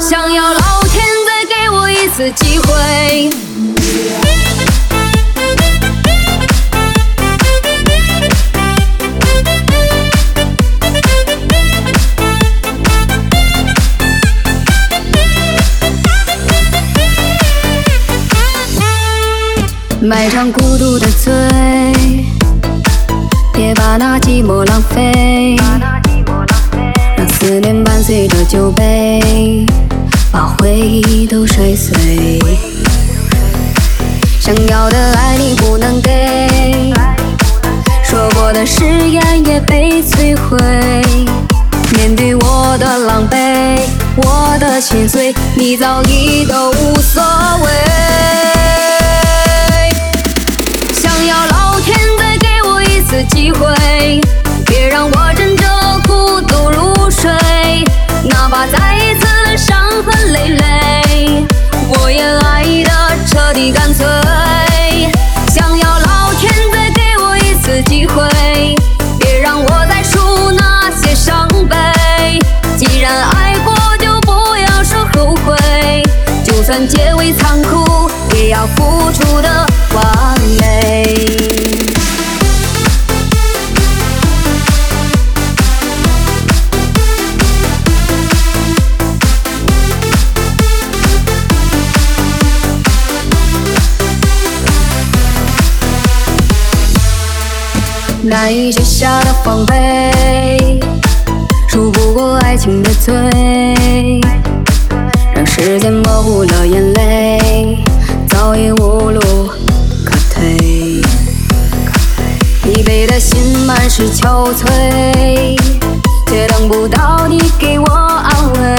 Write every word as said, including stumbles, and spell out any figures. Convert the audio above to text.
想要老天再给我一次机会。买场孤独的醉，别把那寂寞浪费，让思念伴随着酒杯，把回忆都摔碎。想要的爱你不能给，说过的誓言也被摧毁。面对我的狼狈，我的心碎，你早已都无所谓。想要老天再给我一次机会，别让我枕着孤独入睡，哪怕再一次伤痕累累，我也爱得彻底干脆。想要老天再给我一次机会，别让我再数那些伤悲，既然爱过就不要说后悔，就算结尾残酷也要付出的完美。难以卸下的防备，数不过爱情的罪，让时间模糊了眼泪，早已无路可退。疲惫的心满是憔悴，却等不到你给我安慰。